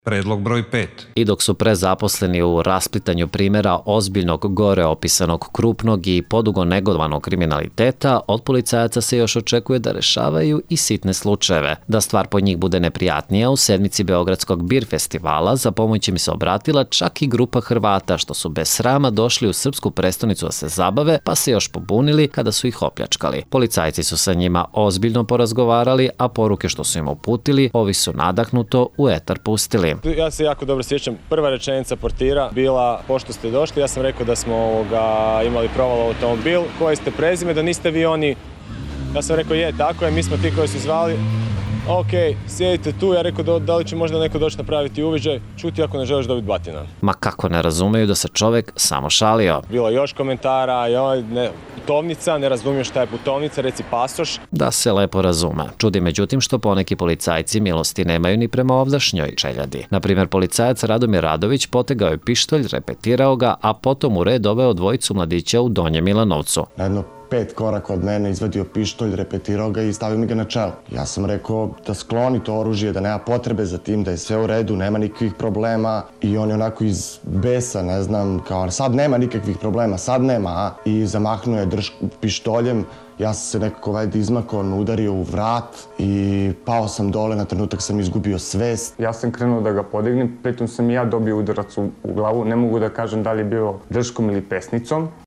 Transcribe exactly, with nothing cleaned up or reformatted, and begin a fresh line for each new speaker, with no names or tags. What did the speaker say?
Predlog broj pet.
I dok su prezaposleni u rasplitanju primjera ozbiljnog gore opisanog krupnog i podugo negovanog kriminaliteta, od policajaca se još očekuje da rešavaju i sitne slučajeve. Da stvar po njih bude neprijatnija, u sedmici Beogradskog bir festivala za pomoć im se obratila čak i grupa Hrvata, što su bez srama došli u srpsku prestonicu da se zabave, pa se još pobunili kada su ih opljačkali. Policajci su sa njima ozbiljno porazgovarali, a poruke što su im uputili, ovi su nadahnuto u etar pustili.
Ja se jako dobro sjećam, prva rečenica portira bila, pošto ste došli, ja sam rekao da smo ovoga, imali proval automobil, koje ste prezime, da niste vi oni. Ja sam rekao, je, tako je, mi smo ti koji su zvali. Ok, sjedite tu, ja rekao da li će možda neko doći napraviti uviđaj, čuti ako ne želiš dobiti batina.
Ma kako ne razumeju da se čovjek samo šalio.
Bilo je još komentara, joj, ne, putovnica, ne razumiješ šta je putovnica, reci pasoš.
Da se lepo razume. Čudi međutim što poneki policajci milosti nemaju ni prema ovdašnjoj čeljadi. Naprimjer, policajac Radomir Radović potegao je pištolj, repetirao ga, a potom u red doveo dvojicu mladića u Donjem Milanovcu.
Jedno pet koraka od mene, izvadio pištolj, repetirao ga i stavio mi ga na čelo. Ja sam rekao da skloni to oružje, da nema potrebe za tim, da je sve u redu, nema nikakvih problema. I on je onako iz besa, ne znam, kao sad nema nikakvih problema, sad nema, a? I zamahnuo je drž pištoljem. Ja sam se nekako vajde izmakao, on udario u vrat i pao sam dole, na trenutak sam izgubio svest.
Ja sam krenuo da ga podignem, pritom sam i ja dobio udarac u, u glavu. Ne mogu da kažem da li je bio drškom ili pesnicom.